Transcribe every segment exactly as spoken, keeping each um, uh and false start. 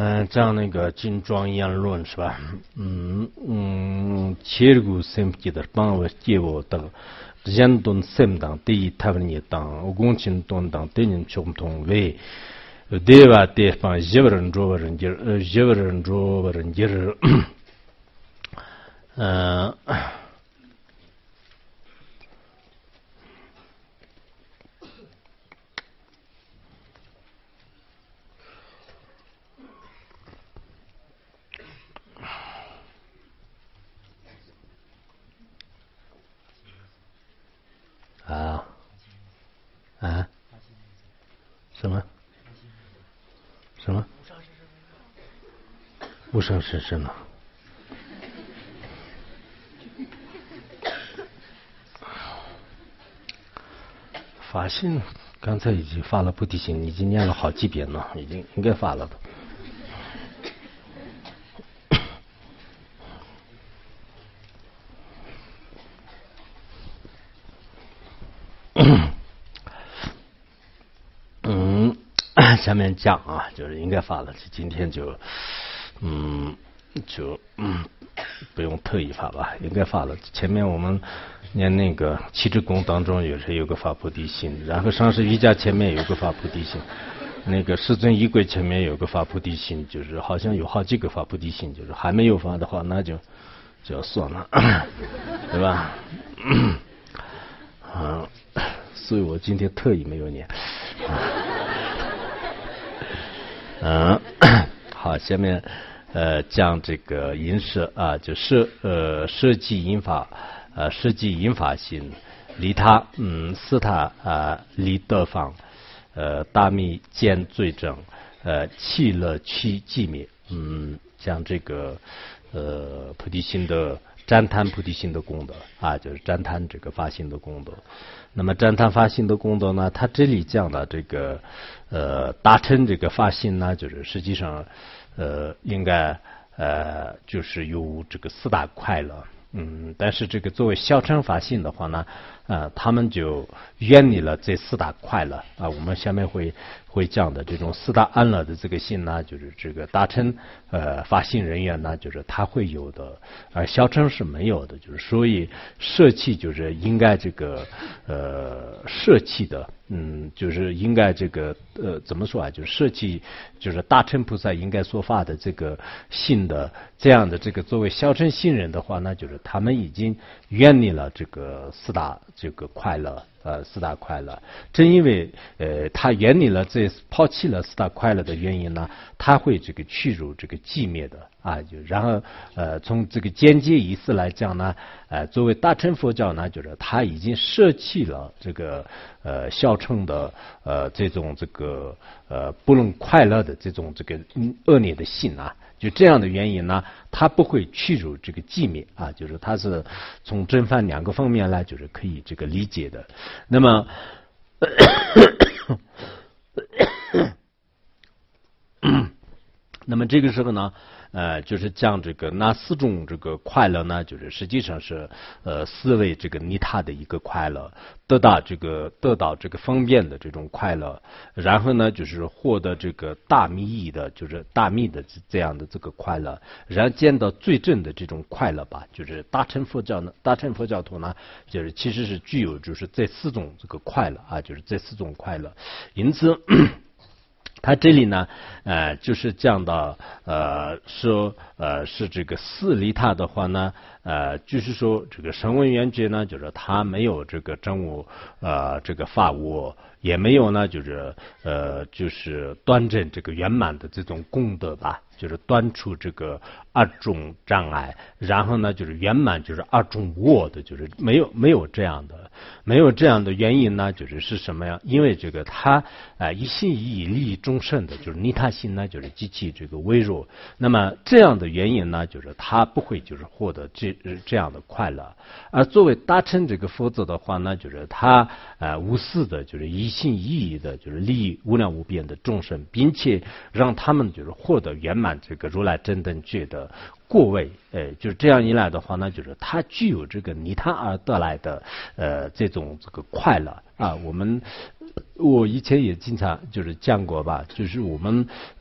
嗯，讲那个金庄言论是吧？嗯嗯，切古sem记得帮我接我的。人东sem当第一台湾也当，我共青东当第二穷通为，对吧？对方一个人做人家，呃，一个人做人家，嗯。啊啊！什么？什么？无上甚深呢？发心刚才已经发了菩提心，已经念了好几遍了，已经应该发了吧？嗯，下面讲啊，就是应该发了，今天就嗯就嗯不用特意发吧，应该发了。前面我们念那个七支功当中也是有个发菩提心，然后上师瑜伽前面有个发菩提心，那个世尊仪轨前面有个发菩提心，就是好像有好几个发菩提心，就是还没有发的话，那就就要算了，对吧？嗯，所以我今天特意没有念。嗯，好，下面呃讲这个因舍啊，就设呃设计因法，呃设计因法心，离他嗯斯他啊离得方，呃大密见罪证，呃气乐趋寂灭，嗯讲这个呃菩提心的赞叹菩提心的功德啊，就是赞叹这个发心的功德。那么赞叹发心的功德呢，他这里讲的这个呃达成这个发心呢，就是实际上呃应该呃就是有这个四大快乐。嗯，但是这个作为小乘发心的话呢，呃，他们就远离了这四大快乐啊。我们下面会会讲的这种四大安乐的这个心呢，就是这个大乘呃发心人员呢，就是他会有的，而小乘是没有的。就是所以舍弃就是应该这个呃舍弃的，嗯，就是应该这个呃怎么说啊？就是舍弃，就是大乘菩萨应该说法的这个信的这样的这个作为小乘信人的话，那就是他们已经远离了这个四大这个快乐。呃，四大快乐，正因为呃，他远离了这抛弃了四大快乐的原因呢，他会这个去除这个寂灭的啊，就然后呃，从这个间接意思来讲呢，呃，作为大乘佛教呢，就是他已经舍弃了这个呃小乘的呃这种这个呃不能快乐的这种这个恶劣的性啊。就这样的原因呢，它不会去除这个寂灭啊，就是它是从正反两个方面来，就是可以这个理解的。那么，那么这个时候呢，呃，就是讲这个那四种这个快乐呢，就是实际上是呃四位这个尼他的一个快乐，得到这个得到这个方便的这种快乐，然后呢就是获得这个大密意的，就是大密的这样的这个快乐，然后见到最正的这种快乐吧，就是大乘佛教呢，大乘佛教徒呢，就是其实是具有就是这四种这个快乐啊，就是这四种快乐，因此。他这里呢，呃，就是讲到，呃，说，呃，是这个四离他的话呢，呃，就是说这个声闻缘觉呢，就是他没有这个真无，呃，这个法无，也没有呢，就是呃，就是端正这个圆满的这种功德吧，就是端出这个二种障碍，然后呢，就是圆满就是二种我的，就是没有没有这样的，没有这样的原因呢，就是是什么呀？因为这个他啊、呃、一心一意利益众生的，就是利他心呢，就是极其这个微弱。那么这样的原因呢，就是他不会就是获得这这样的快乐。而作为大乘这个佛子的话呢，就是他啊、呃、无私的，就是一心一意的，就是利益无量无边的众生，并且让他们就是获得圆满这个如来真等觉的过位，呃，就是这样一来的话呢，就是他具有这个离他而得来的呃这种这个快乐啊。我们我以前也经常就是讲过吧，就是我们呃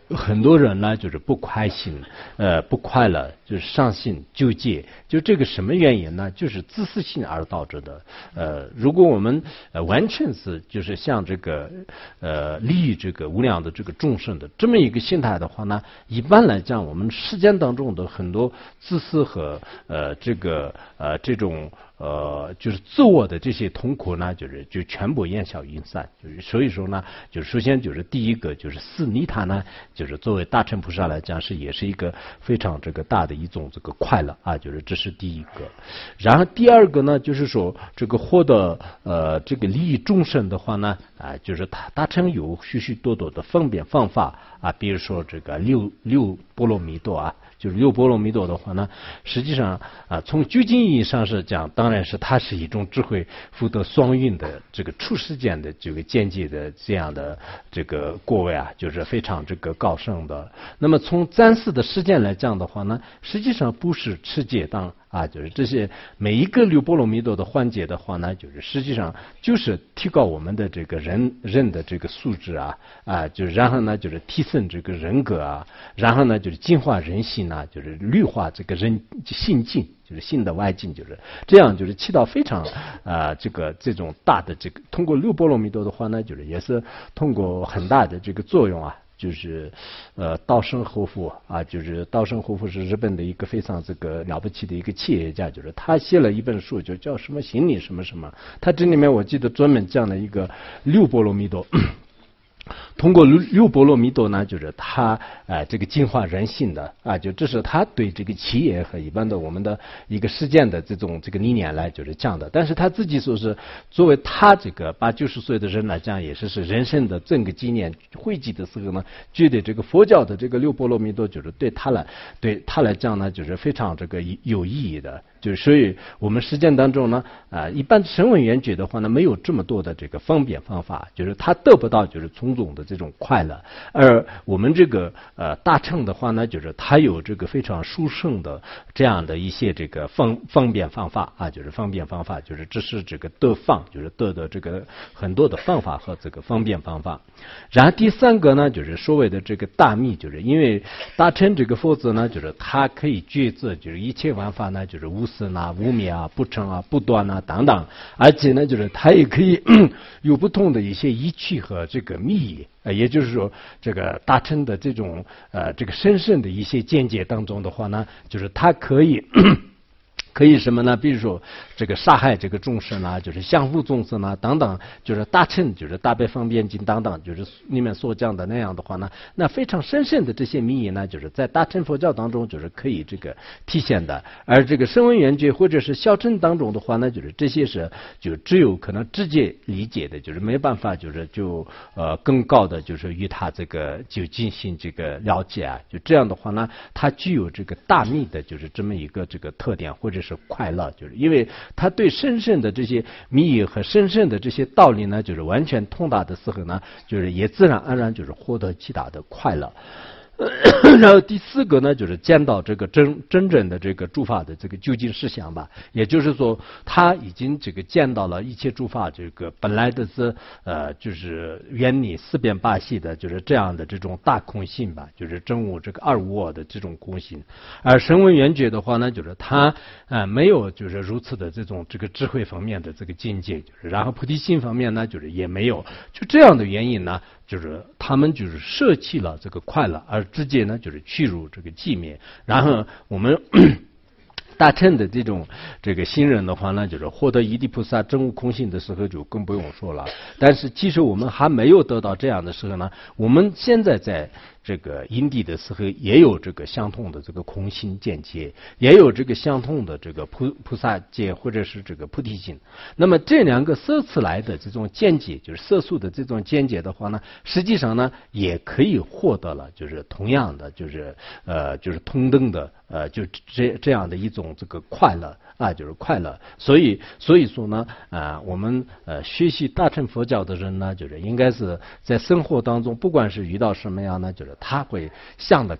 很多人呢就是不开心，呃不快乐，就是伤心纠结，就这个什么原因呢？就是自私性而导致的。呃，如果我们呃完全是就是像这个呃利益这个无量的这个众生的这么一个心态的话呢，一般来讲，我们世间当中的很多自私和呃这个呃这种呃就是自我的这些痛苦呢，就是就全部烟消云散。就是所以说呢，就首先就是第一个就是四尼塔呢。就是作为大乘菩萨来讲，是也是一个非常这个大的一种这个快乐啊，就是这是第一个。然后第二个呢，就是说这个获得呃这个利益众生的话呢，啊，就是他大乘有许许多多的方便方法啊，比如说这个六六波罗蜜多啊。就是六波罗蜜多的话呢，实际上啊，从究竟意义上是讲，当然是它是一种智慧福德双运的这个出世间的这个见解的这样的这个过位啊，就是非常这个高尚的。那么从暂时的实践来讲的话呢，实际上不是持戒当啊，就是这些每一个六波罗蜜多的环节的话呢，就是实际上就是提高我们的这个人人的这个素质啊啊，就是然后呢就是提升这个人格啊，然后呢就是净化人心啊，就是绿化这个人心境，就是心的外境，就是这样，就是起到非常啊、呃、这个这种大的这个通过六波罗蜜多的话呢，就是也是通过很大的这个作用啊。就是呃稻盛和夫啊，就是稻盛和夫是日本的一个非常这个了不起的一个企业家，就是他写了一本书，就叫什么心理什么什么，他这里面我记得专门讲了一个六波罗蜜多。通过六六波罗蜜多呢，就是他呃这个净化人性的啊，就这是他对这个企业和一般的我们的一个实践的这种这个理念来就是讲的。但是他自己说是作为他这个八九十岁的人来讲，也是是人生的整个纪念汇集的时候呢，觉得这个佛教的这个六波罗蜜多就是对他来对他来讲呢，就是非常这个有意义的。就是所以我们实践当中呢，啊、呃，一般声闻缘觉的话呢，没有这么多的这个方便方法，就是他得不到就是从中的这种快乐。而我们这个呃大乘的话呢，就是它有这个非常殊胜的这样的一些这个方方便方法啊，就是方便方法，就是这是这个得方，就是得的这个很多的方法和这个方便方法。然后第三个呢，就是所谓的这个大密，就是因为大乘这个佛子呢，就是它可以觉知，就是一切万法呢，就是无生啊、无灭啊、不成啊、不断啊等等，而且呢，就是它也可以有不同的一些依据和这个密意。呃，也就是说，这个大乘的这种呃这个深深的一些见解当中的话呢，就是它可以可以什么呢？比如说这个杀害这个众生啊，就是相互众生啊等等，就是大乘就是大悲方便经等等，就是里面所讲的那样的话呢，那非常深深的这些密意呢，就是在大乘佛教当中就是可以这个体现的。而这个声闻缘觉或者是小乘当中的话呢，就是这些是就只有可能直接理解的，就是没办法就是就呃更高的就是与他这个就进行这个了解啊，就这样的话呢，它具有这个大密的就是这么一个这个特点，或者是快乐，就是因为他对深深的这些密意和深深的这些道理呢，就是完全通达的时候呢，就是也自然而然就是获得极大的快乐。然后第四个呢，就是见到这个真真正的这个诸法的这个究竟实相吧，也就是说，他已经这个见到了一切诸法这个本来的是呃，就是原理四变八系的，就是这样的这种大空性吧，就是真无这个二无我的这种空性。而声闻缘觉的话呢，就是他呃没有就是如此的这种这个智慧方面的这个境界，就是然后菩提心方面呢，就是也没有，就这样的原因呢。就是他们就是舍弃了这个快乐，而直接呢就是去入这个寂灭。然后我们大乘的这种这个新人的话呢，就是获得一地菩萨真悟空性的时候就更不用说了。但是其实我们还没有得到这样的时候呢，我们现在在这个因地的时候也有这个相同的这个空性见解，也有这个相同的这个菩菩萨界或者是这个菩提心。那么这两个色次来的这种见解，就是色素的这种见解的话呢，实际上呢也可以获得了就是同样的就是呃就是同等的呃就这这样的一种这个快乐啊，就是快乐。所以所以说呢啊、呃、我们呃学习大乘佛教的人呢，就是应该是在生活当中不管是遇到什么样呢，就是他会想得开，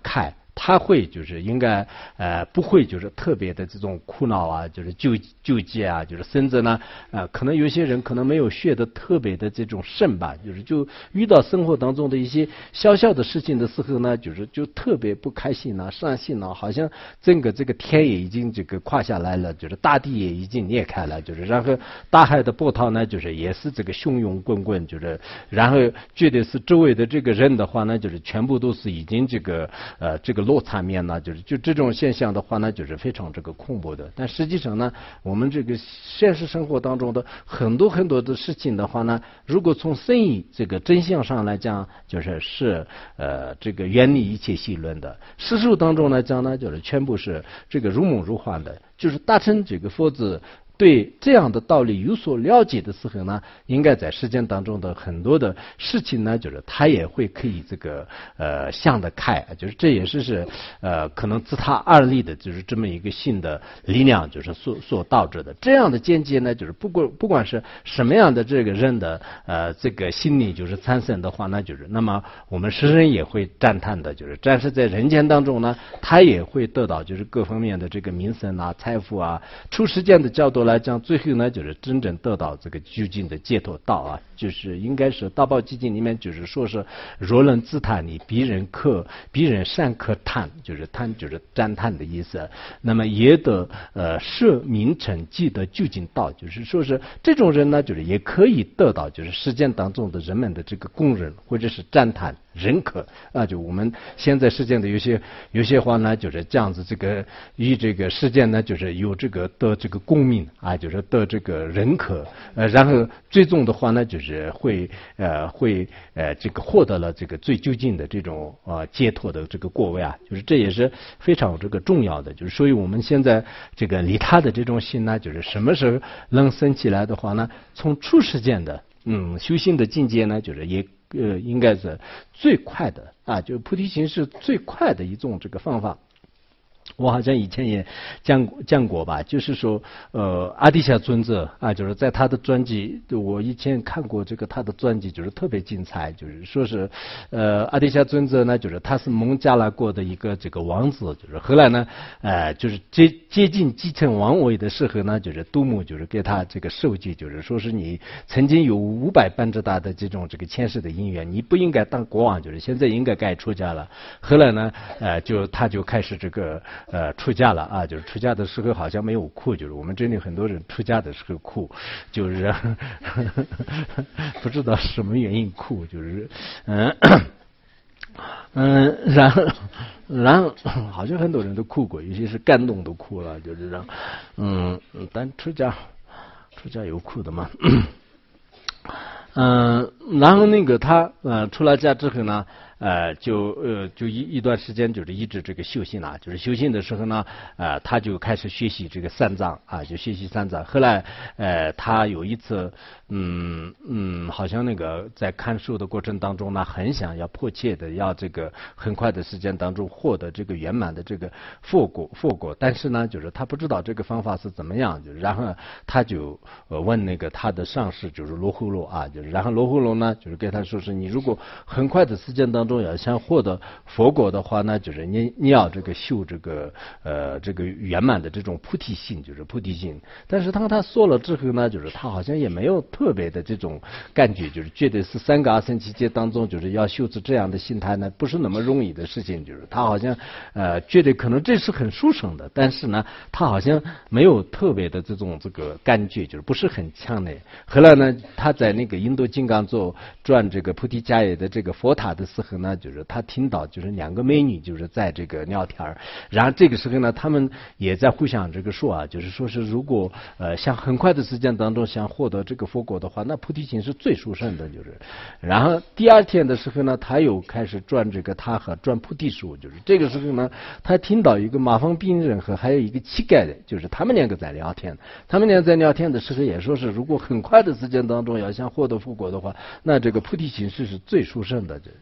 他会就是应该呃不会就是特别的这种苦恼啊，就是纠纠结啊，就是甚至呢呃可能有些人可能没有学的特别的这种深吧，就是就遇到生活当中的一些小小的事情的时候呢，就是就特别不开心呢、伤心呢，好像整个这个天也已经这个垮下来了，就是大地也已经裂开了，就是然后大海的波涛呢，就是也是这个汹涌滚滚，就是然后觉得是周围的这个人的话呢，就是全部都是已经这个呃这个落差面呢，就是就这种现象的话呢，就是非常这个恐怖的。但实际上呢，我们这个现实生活当中的很多很多的事情的话呢，如果从生意这个真相上来讲，就是是呃这个远离一切戏论的；事实当中来讲呢，就是全部是这个如梦如幻的。就是大乘这个佛子对这样的道理有所了解的时候呢，应该在实践当中的很多的事情呢，就是他也会可以这个呃想得开，就是这也是是呃可能自他而立的，就是这么一个新的力量，就是所所导致的。这样的见解呢，就是不管不管是什么样的这个人的呃这个心理就是产生的话呢，就是那么我们世人也会赞叹的，就是但是在人间当中呢，他也会得到就是各方面的这个名声啊、财富啊，从实践的角度来讲，最后呢就是真正得到这个究竟的解脱道啊，就是应该是大宝积经里面就是说是若人自叹你，彼人可彼人善可叹，就是叹就是赞叹的意思。那么也得呃摄名成即得究竟道，就是说是这种人呢，就是也可以得到就是实践当中的人们的这个公认或者是赞叹。认可啊，就我们现在实践的有些有些话呢，就是这样子，这个与这个实践呢，就是有这个得这个公民啊，就是得这个认可，呃，然后最终的话呢，就是会呃会呃这个获得了这个最究竟的这种呃解脱的这个果位啊，就是这也是非常这个重要的，就是所以我们现在这个利他的这种心呢，就是什么时候能生起来的话呢，从初实践的嗯修行的境界呢，就是也。呃，应该是最快的啊，就菩提心是最快的一种这个方法。我好像以前也讲讲过吧，就是说，呃，阿底峡尊者啊，就是在他的传记，我以前看过这个他的传记，就是特别精彩，就是说是，呃，阿底峡尊者呢，就是他是蒙加拉国的一个这个王子，就是后来呢，呃，就是接接近继承王位的时候呢，就是杜牧就是给他这个授记，就是说是你曾经有五百般之大的这种这个前世的因缘，你不应该当国王，就是现在应该该出家了。后来呢，呃，就他就开始这个。呃，出家了啊，就是出家的时候好像没有哭，就是我们这里很多人出家的时候哭，就是呵呵不知道什么原因哭，就是嗯嗯，然后然后好像很多人都哭过，有些是感动都哭了，就是让嗯，但出家出家有哭的嘛。嗯，然后那个他呃出了家之后呢。呃，就呃，就一一段时间就是一直这个修行啊，就是修行的时候呢，呃，他就开始学习这个三藏啊，就学习三藏。后来，呃，他有一次，嗯嗯，好像那个在看书的过程当中呢，很想要迫切的要这个很快的时间当中获得这个圆满的这个佛果佛果，但是呢，就是他不知道这个方法是怎么样，就然后他就呃问那个他的上师就是罗睺罗啊，就是然后罗睺罗呢就是给他说是你如果很快的时间当中要想获得佛果的话呢，就是你你要这个修这个呃这个圆满的这种菩提心，就是菩提心。但是当他说了之后呢，就是他好像也没有特别的这种感觉，就是觉得是三个阿僧祇劫当中，就是要修持这样的心态呢，不是那么容易的事情。就是他好像呃觉得可能这是很殊胜的，但是呢，他好像没有特别的这种这个感觉，就是不是很强烈。后来呢，他在那个印度金刚座转这个菩提迦叶的这个佛塔的时候呢，就是他听到就是两个美女就是在这个聊天，然后这个时候呢，他们也在互相这个说啊，就是说是如果呃想很快的时间当中想获得这个佛果的话，那菩提心是最殊胜的，就是。然后第二天的时候呢，他又开始转这个他和转菩提树，就是这个时候呢，他听到一个麻风病人和还有一个乞丐的，就是他们两个在聊天，他们俩在聊天的时候也说是，如果很快的时间当中要想获得佛果的话，那这个菩提心是是最殊胜的。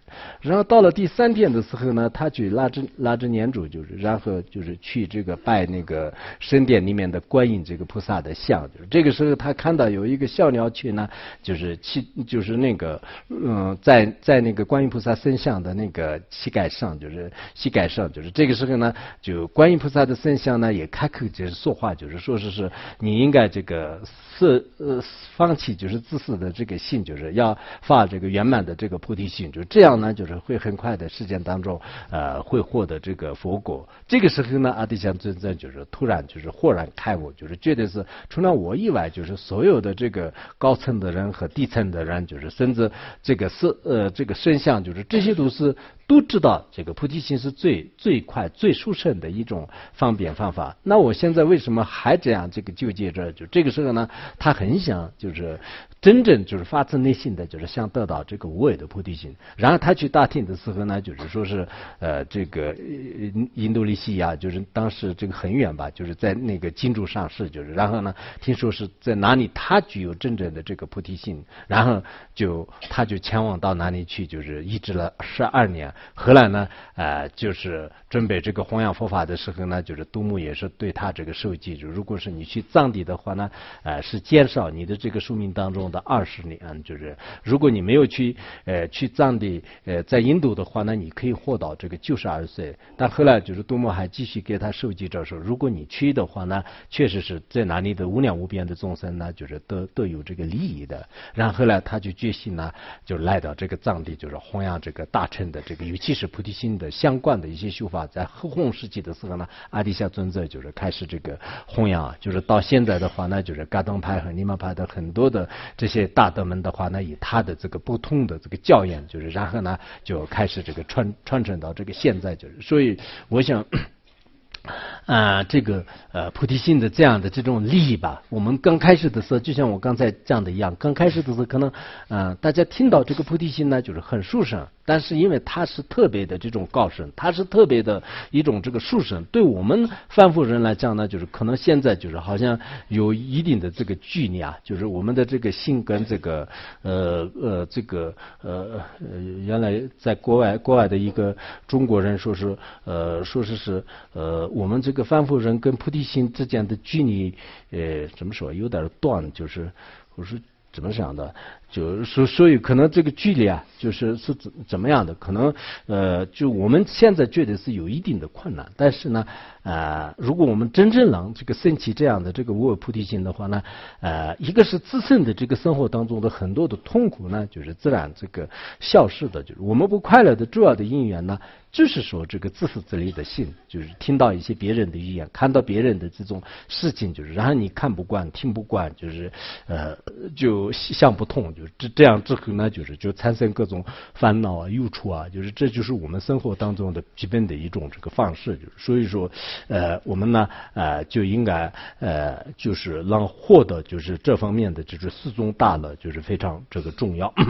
然后到了第三天的时候呢，他去拉着拉着年主，就是然后就是去这个拜那个神殿里面的观音这个菩萨的像，就是这个时候他看到有一个小鸟群呢，就是去就是那个嗯，在在那个观音菩萨身像的那个膝盖上，就是膝盖上，就是这个时候呢，就观音菩萨的身像呢也开口就是说话，就是说是是你应该这个是呃放弃就是自私的这个心，就是要发这个圆满的这个菩提心，就这样呢，就是会很快的时间当中呃会获得这个佛果。这个时候呢，阿底峡尊者就是突然就是豁然开悟，就是觉得是除了我以外，就是所有的这个高层的人和低层的人，就是甚至这个是呃这个身相，就是这些都是都知道这个菩提心是最最快最殊胜的一种方便方法。那我现在为什么还这样这个纠结着？就这个时候呢，他很想就是真正就是发自内心的就是想得到这个无为的菩提心。然后他去大厅的时候呢，就是说是呃这个印度尼西亚，就是当时这个很远吧，就是在那个金珠上市，就是然后呢，听说是在哪里他具有真正的这个菩提心，然后就他就前往到哪里去，就是一直了十二年。后来呢，呃，就是准备这个弘扬佛法的时候呢，就是杜牧也是对他这个授记，就如果是你去藏地的话呢，呃，是减少你的这个寿命当中的二十年，就是如果你没有去呃去藏地呃在印度的话呢，你可以活到这个九十二岁。但后来就是杜牧还继续给他授记着说，如果你去的话呢，确实是在哪里的无量无边的众生呢，就是都都有这个利益的。然后后来他就决心呢，就来到这个藏地，就是弘扬这个大乘的这个，尤其是菩提心的相关的一些修法。在后弘时期的时候呢，阿底峡尊者就是开始这个弘扬，就是到现在的话呢，就是噶当派和尼玛派的很多的这些大德们的话呢，以他的这个不同的这个教言，就是然后呢就开始这个传传承到这个现在，就是所以我想。啊、呃，这个呃菩提心的这样的这种利益吧，我们刚开始的时候，就像我刚才讲的一样，刚开始的时候可能呃大家听到这个菩提心呢，就是很殊胜，但是因为它是特别的这种高深，它是特别的一种这个殊胜，对我们凡夫人来讲呢，就是可能现在就是好像有一定的这个距离啊，就是我们的这个心跟这个呃呃这个呃呃原来在国外国外的一个中国人说是呃说是是呃我们这个凡夫人跟菩提心之间的距离呃怎么说有点短，就是我说怎么想的，就是说所以可能这个距离啊，就是是怎怎么样的，可能呃就我们现在觉得是有一定的困难，但是呢呃如果我们真正能这个升起这样的这个无为菩提心的话呢，呃一个是自身的这个生活当中的很多的痛苦呢，就是自然这个消失的，就是我们不快乐的主要的因缘呢，就是说这个自私自利的心，就是听到一些别人的语言，看到别人的这种事情，就是然后你看不惯听不惯，就是呃就想不通，就是这这样之后呢，就是就产生各种烦恼啊忧愁啊，就是这就是我们生活当中的基本的一种这个方式，就是所以说呃我们呢呃就应该呃就是让获得就是这方面的就是四种大乐，就是非常这个重要。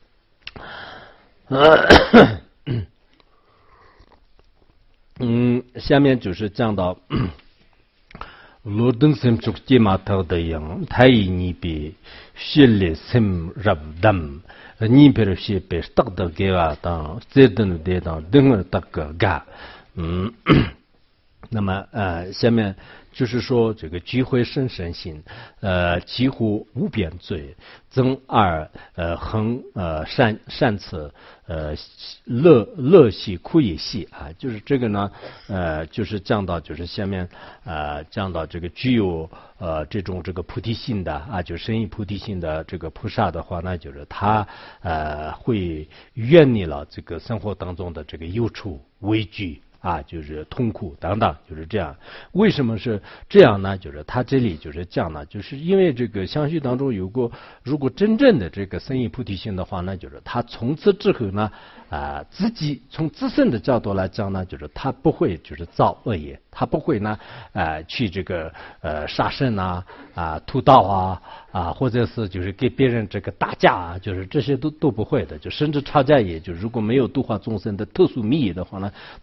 嗯，下面就是讲到罗登森出吉马头的样，太一尼比血泪森入灯，尼比尔血被打的给瓦当，这等的当等儿打个嘎，嗯。那么呃，下面就是说这个聚会生身心，呃，几乎无边罪，增二呃恒呃善善慈呃乐乐喜苦也喜啊，就是这个呢呃就是讲到就是下面呃讲到这个具有呃这种这个菩提心的啊，就深以菩提心的这个菩萨的话呢，就是他呃会远离了这个生活当中的这个忧愁畏惧。啊，就是痛苦等等，就是这样。为什么是这样呢？就是他这里就是讲呢，就是因为这个相续当中有过，如果真正的这个深以菩提心的话呢，就是他从此之后呢，啊、呃，自己从自身的角度来讲呢，就是他不会就是造恶业，他不会呢，呃，去这个呃杀生啊啊屠盗啊啊，或者是就是给别人这个打架啊，就是这些都都不会的，就甚至吵架也就如果没有度化众生的特殊密意的话呢，他也不会。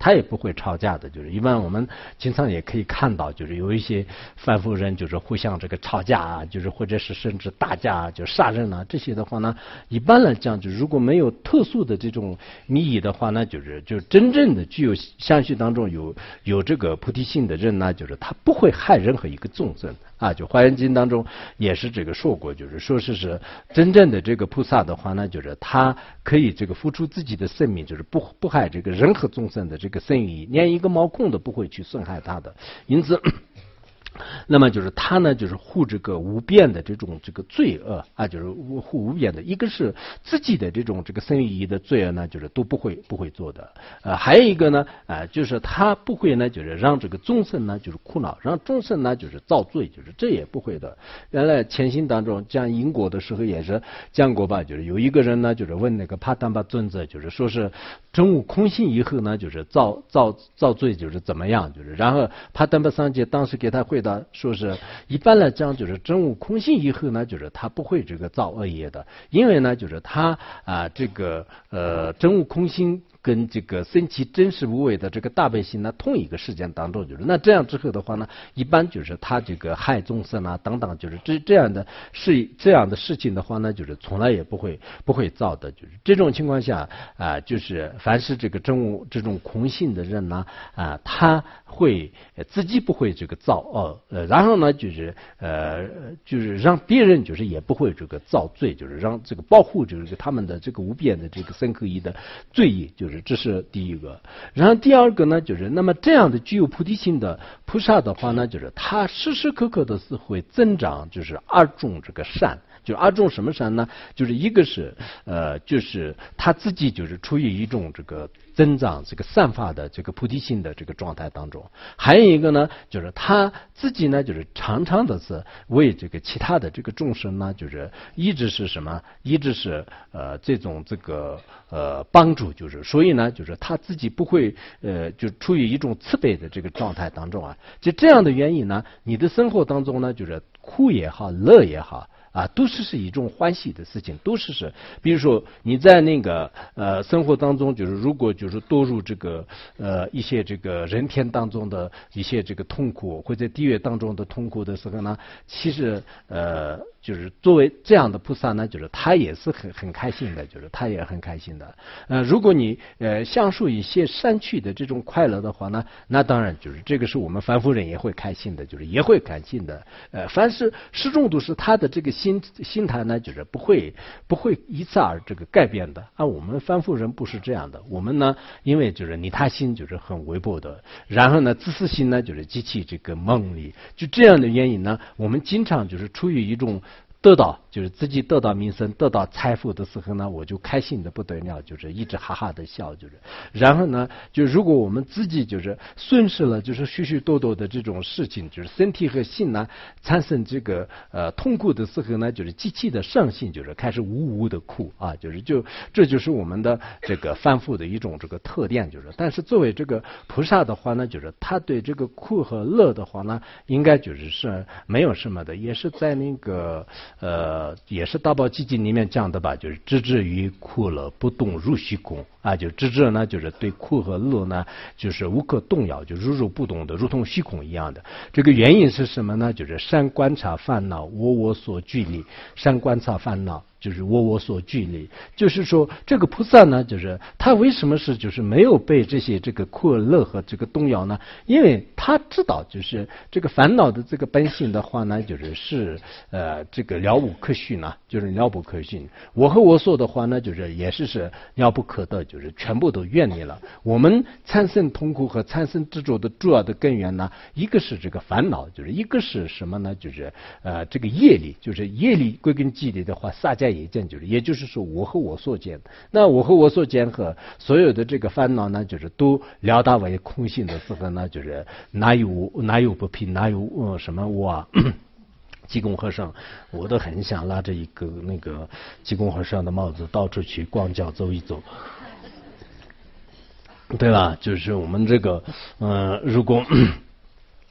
会吵架的，就是一般我们经常也可以看到，就是有一些凡夫人就是互相这个吵架啊，就是或者是甚至打架啊，就杀人啊，这些的话呢，一般来讲就如果没有特殊的这种利益的话呢，就是就真正的具有相续当中有有这个菩提心的人呢，就是他不会害任何一个众生啊。就《华严经》当中也是这个说过，就是说是是真正的这个菩萨的话呢，就是他可以这个付出自己的生命，就是不不害这个任何众生的这个生意，连一个毛孔都不会去损害他的，因此。那么就是他呢，就是护这个无边的这种这个罪恶啊，就是护无边的，一个是自己的这种这个生意的罪恶呢，就是都不会不会做的。呃，还有一个呢，啊、呃，就是他不会呢，就是让这个众生呢，就是苦恼，让众生呢，就是造罪，就是这也不会的。原来前行当中讲因果的时候也是讲过吧，就是有一个人呢，就是问那个帕坦巴尊者，就是说是真悟空性以后呢，就是造造造罪，就是怎么样，就是然后帕坦巴桑杰当时给他回答。说是一般来讲，就是真悟空性以后呢，就是他不会这个造恶业的，因为呢，就是他啊、呃、这个呃真悟空性跟这个生起真实无为的这个大悲心呢，同一个时间当中，就是那这样之后的话呢，一般就是他这个害众生啊等等，就是这这样的事这样的事情的话呢，就是从来也不会不会造的，就是这种情况下啊、呃，就是凡是这个真悟这种空性的人呢啊、呃，他会自己不会这个造恶。呃，然后呢，就是呃，就是让别人就是也不会这个造罪，就是让这个保护就是他们的这个无边的这个身口意的罪业，就是这是第一个。然后第二个呢，就是那么这样的具有菩提心的菩萨的话呢，就是他时时刻刻的是会增长，就是二种这个善。就是二种什么善呢？就是一个是呃，就是他自己就是处于一种这个增长这个散发的这个菩提心的这个状态当中，还有一个呢，就是他自己呢，就是常常的是为这个其他的这个众生呢，就是一直是什么，一直是呃这种这个呃帮助，就是所以呢，就是他自己不会呃就处于一种慈悲的这个状态当中啊，就这样的原因呢，你的生活当中呢，就是苦也好，乐也好。啊，都是是一种欢喜的事情，都是是，比如说你在那个呃生活当中，就是如果就是堕入这个呃一些这个人天当中的一些这个痛苦，或者地狱当中的痛苦的时候呢，其实呃就是作为这样的菩萨呢，就是他也是很很开心的，就是他也很开心的。呃，如果你呃享受一些善趣的这种快乐的话呢，那当然就是这个是我们凡夫人也会开心的，就是也会开心的。呃，凡是始终都是他的这个心心态呢，就是不会不会一次而这个改变的。啊，我们凡夫人不是这样的，我们呢，因为就是利他心就是很微薄的，然后呢，自私心呢就是极其这个梦里，就这样的原因呢，我们经常就是处于一种。得到就是自己得到名声、得到财富的时候呢，我就开心的不得了，就是一直哈哈的笑，就是。然后呢，就如果我们自己就是损失了，就是许许多多的这种事情，就是身体和心呢产生这个呃痛苦的时候呢，就是极其的伤心，就是开始呜呜的哭啊，就是就这就是我们的这个凡夫的一种这个特点，就是。但是作为这个菩萨的话呢，就是他对这个苦和乐的话呢，应该就是是没有什么的，也是在那个。呃，也是大宝基金里面讲的吧，就是知之于苦乐不动如虚空啊，就知之呢，就是对苦和乐呢，就是无可动摇，就如如不动的，如同虚空一样的。这个原因是什么呢？就是善观察烦恼，我我所具力，善观察烦恼。就是我我所具力，就是说这个菩萨呢，就是他为什么是就是没有被这些这个苦乐和这个动摇呢？因为他知道，就是这个烦恼的这个本性的话呢，就是是呃这个了无可寻呢，就是了不可寻。我和我所的话呢，就是也是是了不可得，就是全部都远离了。我们产生痛苦和产生执着的主要的根源呢，一个是这个烦恼，就是一个是什么呢？就是呃这个业力，就是业力归根结底的话，撒迦也见，就是也就是说我和我所见，那我和我所见和所有的这个烦恼呢，就是都了达为空性的时候呢，就是哪有哪有不平，哪有、呃、什么我啊。济公和尚，我都很想拉着一个那个济公和尚的帽子到处去光脚走一走，对吧？就是我们这个，嗯、呃，如果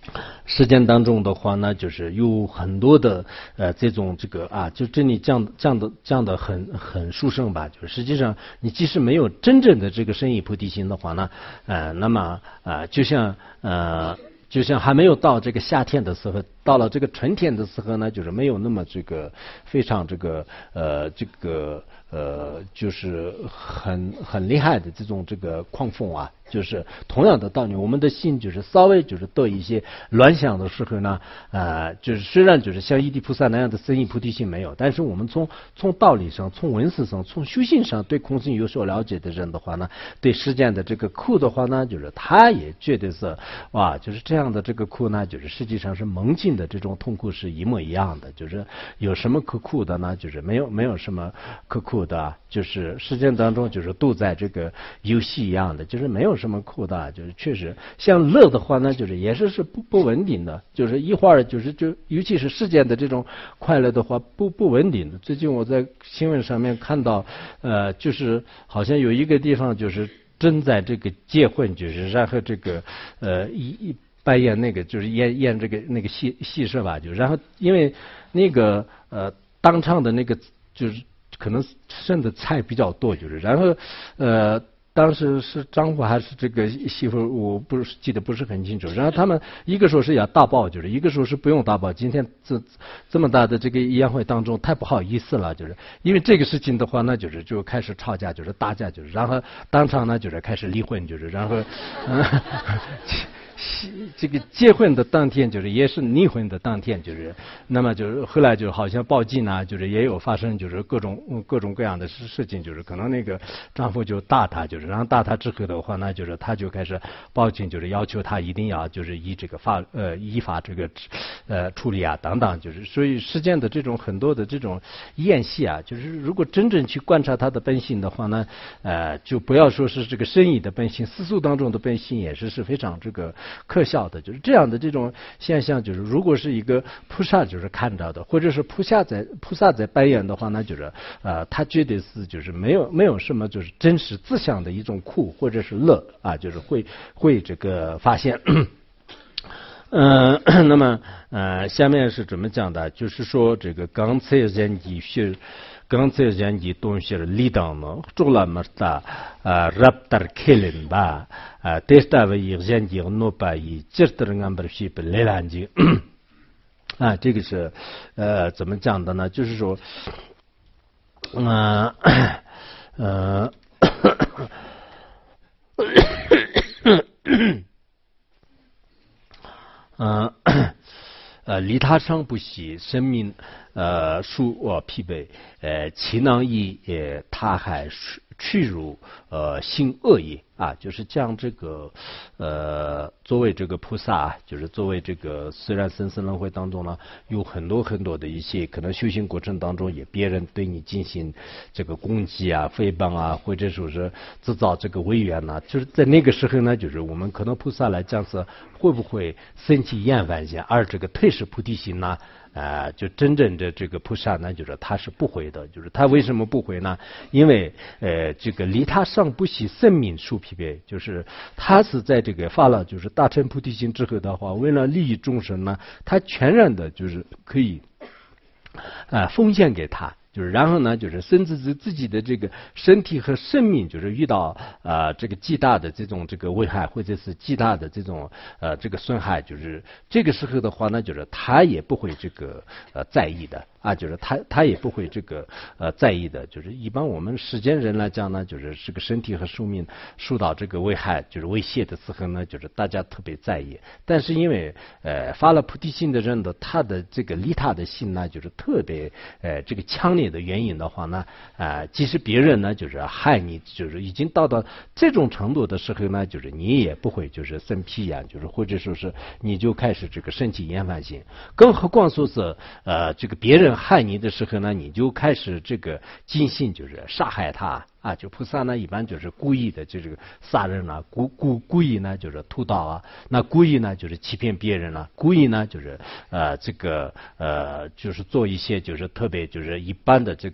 实践当中的话呢，就是有很多的呃这种这个啊，就这里讲讲的讲的很很殊胜吧。就是实际上你即使没有真正的这个深意菩提心的话呢，呃，那么呃就像呃就像还没有到这个夏天的时候，到了这个春天的时候呢，就是没有那么这个非常这个呃这个呃就是很很厉害的这种这个狂风啊。就是同样的道理，我们的心就是稍微就是得一些乱想的时候呢，呃，就是虽然就是像一地菩萨那样的深意菩提心没有，但是我们从从道理上、从文思上、从修行上对空性有所了解的人的话呢，对实践的这个苦的话呢，就是他也觉得是哇，就是这样的这个苦呢，就是实际上是梦境的这种痛苦是一模一样的，就是有什么可苦的呢？就是没有没有什么可苦的，就是实践当中就是都在这个游戏一样的，就是没有什么苦的，就是确实像乐的话呢，就是也是是不不稳定的，就是一会儿就是就尤其是世间的这种快乐的话不不稳定的。最近我在新闻上面看到，呃，就是好像有一个地方就是正在这个结婚，就是然后这个呃一一扮演那个就是演演这个那个戏戏是吧？就然后因为那个呃当场的那个就是可能剩的菜比较多，就是然后呃。当时是丈夫还是这个媳妇，我不是记得不是很清楚。然后他们一个说是要大包，就是一个说是不用大包。今天这这么大的这个宴会当中，太不好意思了，就是因为这个事情的话呢，就是就开始吵架，就是打架，就是然后当场呢就是开始离婚，就是然后嗯。这个结婚的当天就是也是离婚的当天，就是那么就是后来就好像报警啊，就是也有发生就是各种各种各样的事事情，就是可能那个丈夫就打他，就是然后打他之后的话呢，就是他就开始报警，就是要求他一定要就是依这个法呃依法这个呃处理啊等等，就是所以世间的这种很多的这种演戏啊，就是如果真正去观察他的本性的话呢，呃就不要说是这个生意的本性，世俗当中的本性也是是非常这个可笑的，就是这样的这种现象，就是如果是一个菩萨就是看到的，或者是菩萨在菩萨在扮演的话呢，就是呃他绝对是就是没有没有什么就是真实自相的一种苦或者是乐啊，就是会会这个发现。嗯、呃，那么呃下面是怎么讲的？就是说这个刚才人的是。刚才人的东西理当呢，做了么的啊 ，raptor killing 吧啊，但是为人的诺巴以只得俺们是不来拦截啊，这个是呃怎么讲的呢？就是说，嗯呃嗯呃，利他上不息，生命呃属我疲惫，呃，其能以呃他还去入呃行恶业啊，就是将这个呃作为这个菩萨，就是作为这个虽然生死轮回当中呢，有很多很多的一些可能修行过程当中也别人对你进行这个攻击啊、诽谤啊，或者说是制造这个违缘呐，就是在那个时候呢，就是我们可能菩萨来讲是会不会生起厌烦心，而这个退失菩提心呢？啊、呃，就真正的这个菩萨呢，就是他是不会的，就是他为什么不会呢？因为呃，这个离他上不惜生命受疲惫，就是他是在这个发了就是大乘菩提心之后的话，为了利益众生呢，他全然的就是可以啊、呃、奉献给他。就是然后呢，就是甚至是自己的这个身体和生命，就是遇到啊、呃、这个极大的这种这个危害，或者是极大的这种呃这个损害，就是这个时候的话呢，就是他也不会这个呃在意的啊，就是他他也不会这个呃在意的，就是一般我们世间人来讲呢，就是这个身体和寿命受到这个危害，就是威胁的时候呢，就是大家特别在意。但是因为呃发了菩提心的人的他的这个利他的心呢，就是特别呃这个强烈的原因的话呢，啊、呃，即使别人呢就是害你，就是已经到到这种程度的时候呢，就是你也不会就是生皮眼，就是或者说是你就开始这个生起厌烦心，更何况说是呃这个别人害你的时候呢，你就开始这个尽心就是杀害他。啊，就菩萨呢，一般就是故意的，就这个杀人啊，故故故意呢就是屠刀啊，那故意呢就是欺骗别人啊，故意呢就是呃这个呃就是做一些就是特别就是一般的这个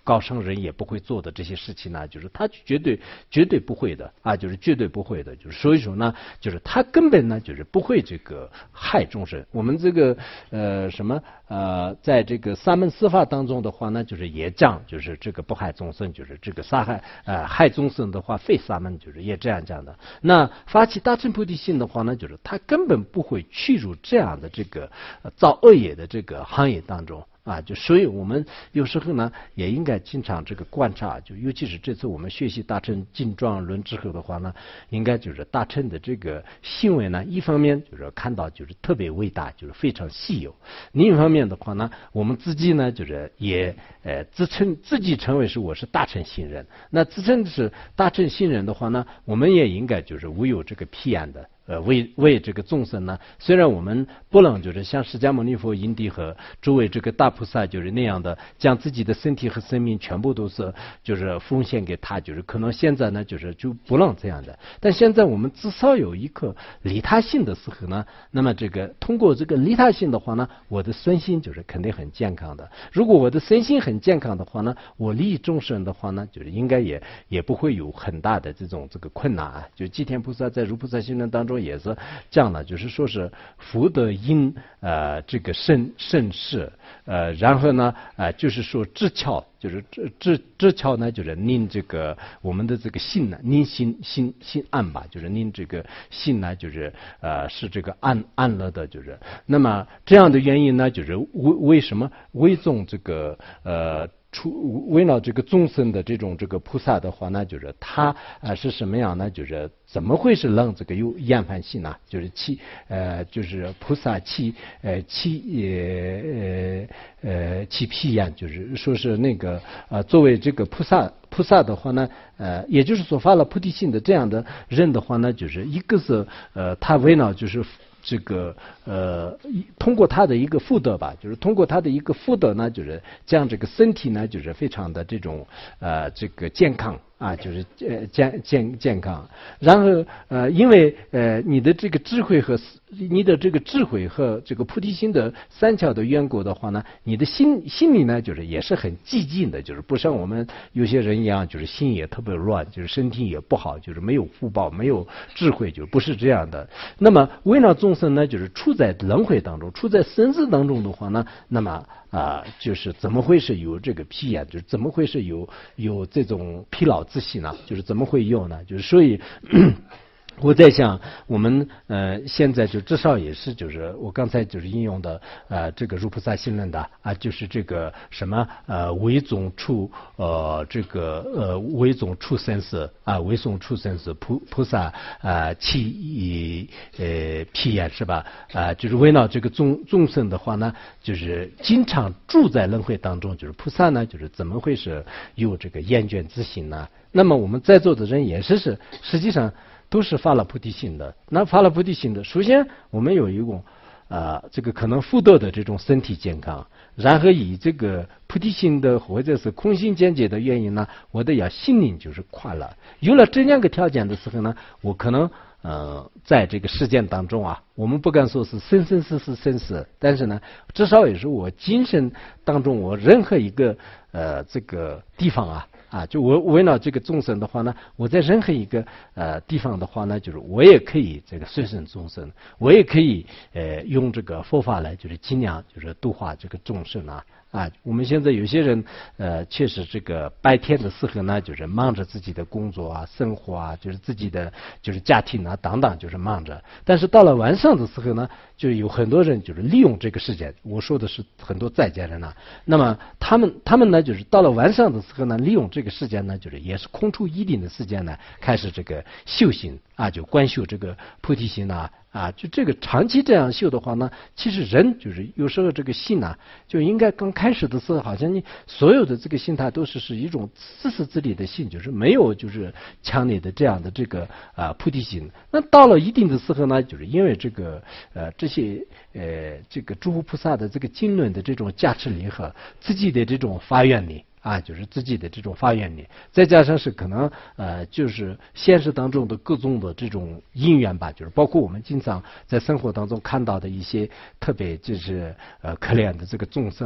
高僧人也不会做的这些事情呢，就是他绝对绝对不会的啊，就是绝对不会的，就是所以说呢，就是他根本呢就是不会这个害众生。我们这个呃什么呃，在这个三门四法当中的话呢，就是也讲，就是这个不害众生，就是这个杀害呃害众生的话，非三门，就是也这样讲的。那发起大乘菩提心的话呢，就是他根本不会去入这样的这个、呃、造恶业的这个行业当中。啊，就所以我们有时候呢，也应该经常这个观察，就尤其是这次我们学习大乘经状论之后的话呢，应该就是大乘的这个行为呢，一方面就是看到就是特别伟大，就是非常稀有；另一方面的话呢，我们自己呢就是也呃自称自己成为是我是大乘信人，那自称是大乘信人的话呢，我们也应该就是无有这个批案的。呃，为为这个众生呢，虽然我们不能就是像释迦牟尼佛、因地和诸位这个大菩萨就是那样的，将自己的身体和生命全部都是就是奉献给他，就是可能现在呢就是就不能这样的。但现在我们至少有一颗利他心的时候呢，那么这个通过这个利他心的话呢，我的身心就是肯定很健康的。如果我的身心很健康的话呢，我利益众生的话呢，就是应该也也不会有很大的这种这个困难啊。就济天菩萨在如菩萨行论当中也是这样的，就是说是福德因呃这个甚甚是呃，然后呢呃就是说智巧，就是智智智巧呢，就是您这个我们的这个心呢，您心心心安吧，就是您这个心呢，就是呃是这个安安乐的，就是那么这样的原因呢，就是为为什么为众这个呃。出为了这个众生的这种这个菩萨的话呢，就是他呃是什么样呢？就是怎么会是让这个有厌烦心呢？就是气呃就是菩萨气呃气呃呃气屁眼，就是说是那个呃作为这个菩萨菩萨的话呢，呃也就是说发了菩提心的这样的人的话呢，就是一个是呃他为了就是。这个呃，通过他的一个福德吧，就是通过他的一个福德呢，就是将这个身体呢，就是非常的这种呃这个健康啊，就是呃健健健康。然后呃，因为呃你的这个智慧和你的这个智慧和这个菩提心的三巧的缘故的话呢，你的心心里呢，就是也是很寂静的，就是不像我们有些人一样，就是心也特别乱，就是身体也不好，就是没有福报，没有智慧，就不是这样的。那么为了众生呢，就是处在轮回当中，处在生死当中的话呢，那么啊、呃，就是怎么会是有这个疲厌，就是怎么会是有有这种疲劳自信呢？就是怎么会有呢？就是所以。我在想，我们呃现在就至少也是就是我刚才就是应用的呃这个如菩萨行论的啊，就是这个什么呃为种处呃这个呃为种处生死啊，为种处生死菩菩萨啊气呃辟眼是吧？啊，就是为了这个众众生的话呢，就是经常住在轮回当中，就是菩萨呢，就是怎么会是有这个厌倦之心呢？那么我们在座的人也是是实际上。都是发了菩提心的，那发了菩提心的，首先我们有一种啊、呃，这个可能福德的这种身体健康，然后以这个菩提心的或者是空性见解的原因呢，我的要心灵就是快乐。有了这两个条件的时候呢，我可能呃在这个实践当中啊，我们不敢说是生生世世生死，但是呢，至少也是我精神当中我任何一个呃这个地方啊。啊，就我为了这个众生的话呢，我在任何一个呃地方的话呢，就是我也可以这个随顺众生，我也可以呃用这个佛法来就是尽量就是度化这个众生啊。啊，我们现在有些人呃，确实这个白天的时候呢，就是忙着自己的工作啊、生活啊，就是自己的就是家庭啊等等，就是忙着。但是到了晚上的时候呢，就有很多人就是利用这个时间。我说的是很多在家人呐、啊，那么他们他们呢，就是到了晚上的时候呢，利用这个时间呢，就是也是空出一定的时间呢，开始这个修行啊，就观修这个菩提心呐。啊，就这个长期这样修的话呢，其实人就是有时候这个心呐、啊，就应该刚开始的时候，好像你所有的这个心态都是是一种自私自利的心，就是没有就是强烈的这样的这个啊菩提心。那到了一定的时候呢，就是因为这个呃这些呃这个诸佛菩萨的这个经论的这种加持力和自己的这种发愿力。啊，就是自己的这种发愿力，再加上是可能呃，就是现实当中的各种的这种因缘吧，就是包括我们经常在生活当中看到的一些特别就是呃可怜的这个众生啊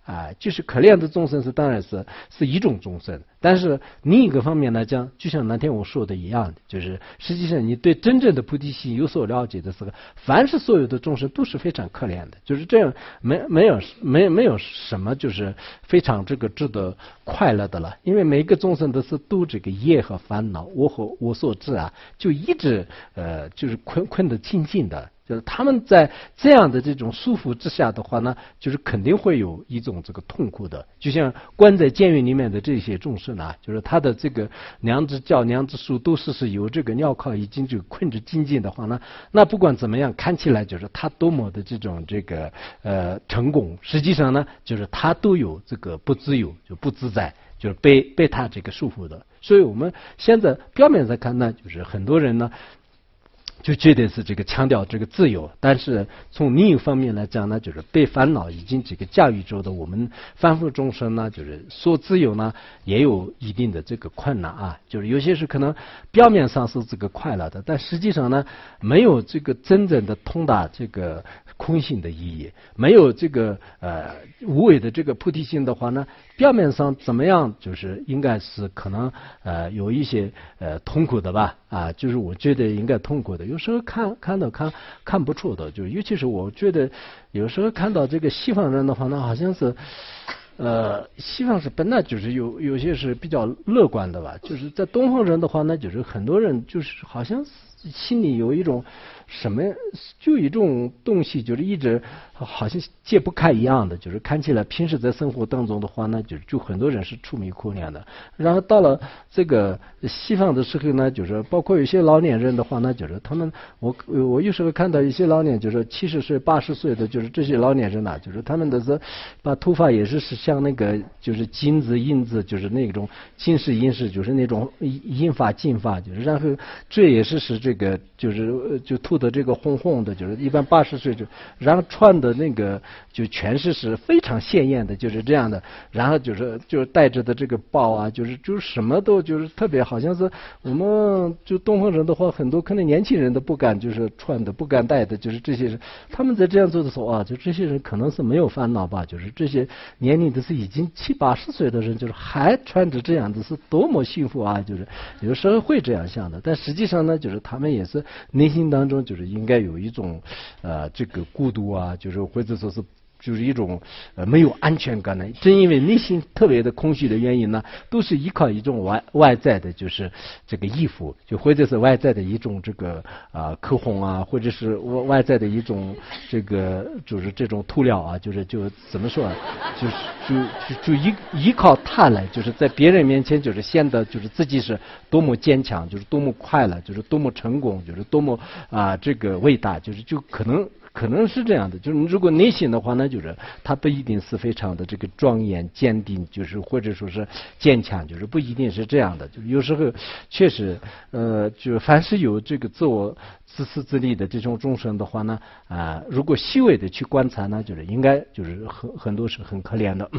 啊，就是可怜的众生是当然是是一种众生，但是另一个方面来讲，就像那天我说的一样的，就是实际上你对真正的菩提心有所了解的时候，凡是所有的众生都是非常可怜的，就是这样，没没有没没有什么就是非常这个值得快乐的了，因为每一个众生都是度这个业和烦恼，我和我所知啊，就一直呃就是困困得紧紧的。就是他们在这样的这种束缚之下的话呢，就是肯定会有一种这个痛苦的。就像关在监狱里面的这些众生啊，就是他的这个两只脚、两只手都是是有这个镣铐已经就困着紧紧的话呢，那不管怎么样，看起来就是他多么的这种这个呃成功，实际上呢，就是他都有这个不自由，就不自在，就是被被他这个束缚的。所以我们现在表面上看呢，就是很多人呢。就觉得是这个强调这个自由，但是从另一方面来讲呢，就是被烦恼已经这个驾驭住的我们凡夫众生呢，就是说自由呢，也有一定的这个困难啊。就是有些是可能表面上是这个快乐的，但实际上呢，没有这个真正的通达这个空性的意义，没有这个呃无为的这个菩提心的话呢，表面上怎么样，就是应该是可能呃有一些呃痛苦的吧啊，就是我觉得应该痛苦的。有时候看看到看看不出的，就尤其是我觉得有时候看到这个西方人的话呢，好像是呃西方是本来就是有有些是比较乐观的吧，就是在东方人的话呢，就是很多人就是好像心里有一种什么，就一种东西，就是一直好像解不开一样的，就是看起来平时在生活当中的话呢，就就很多人是愁眉苦脸的。然后到了这个西方的时候呢，就是包括有些老年人的话呢，就是他们，我我有时候看到一些老年，就是七十岁、八十岁的，就是这些老年人呐、啊，就是他们的是把头发也是是像那个就是金子、银子，就是那种金饰、银饰，就是那种银发、金发，就是然后这也是是这个就是就涂的这个红红的，就是一般八十岁就，然后穿的那个就全是是非常鲜艳的，就是这样的，然后就是就是带着的这个包啊，就是就是什么都就是特别，好像是我们就东方人的话，很多可能年轻人都不敢就是穿的，不敢戴的，就是这些人，他们在这样做的时候啊，就这些人可能是没有烦恼吧，就是这些年龄的是已经七八十岁的人，就是还穿着这样子，是多么幸福啊！就是有时候会这样想的，但实际上呢，就是他们也是内心当中就是应该有一种呃这个孤独啊，就是或者说是就是一种呃没有安全感的。正因为内心特别的空虚的原因呢，都是依靠一种外外在的，就是这个衣服，就或者是外在的一种这个啊、呃、口红啊，或者是外在的一种这个就是这种涂料啊，就是就怎么说，就是就就就依依靠它来，就是在别人面前就是显得就是自己是多么坚强，就是多么快乐，就是多么成功，就是多么啊、呃、这个伟大，就是就可能。可能是这样的，就是如果内心的话呢，就是他不一定是非常的这个庄严坚定，就是或者说是坚强，就是不一定是这样的。就是有时候确实，呃，就凡是有这个自我自私自利的这种众生的话呢，啊、呃，如果细微的去观察呢，就是应该就是很很多是很可怜的。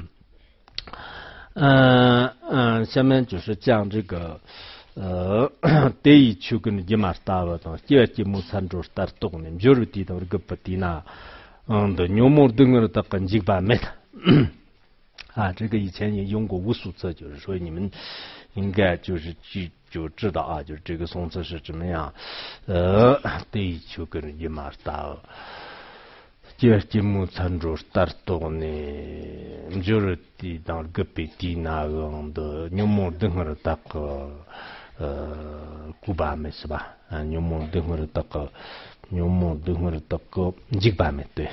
嗯嗯，下面就是讲这个。呃，第一就跟你马达了，第二节目参照是打动的，就是提到这个不提那，嗯的牛毛灯儿的跟几版没的，啊，这个以前也用过无数次，就是说你们应该就是去就知道啊，就是这个宋词是怎么样，呃，第一就跟你马达了。第二节目参照是打动的，就是提到个被提那个的牛毛灯儿的个。呃，古巴美是吧？啊，牛毛等会儿那个，牛毛等会儿那个几巴美对。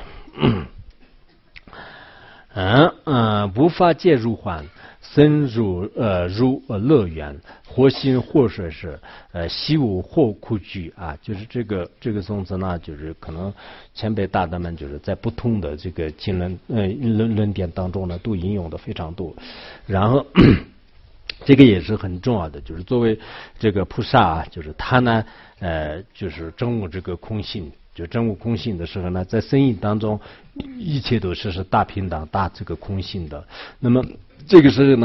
嗯嗯，无法界入幻，深入呃入呃乐园，或心或水是呃习无或苦居啊，就是这个这个宋词呢，就是可能前辈大德们就是在不同的这个经论呃论论点当中呢，都引用的非常多，然后。这个也是很重要的，就是作为这个菩萨啊，就是他呢，呃，就是证悟这个空性，就证悟空性的时候呢，在生意当中，一切都是是大平等、大这个空性的。那么这个时候呢，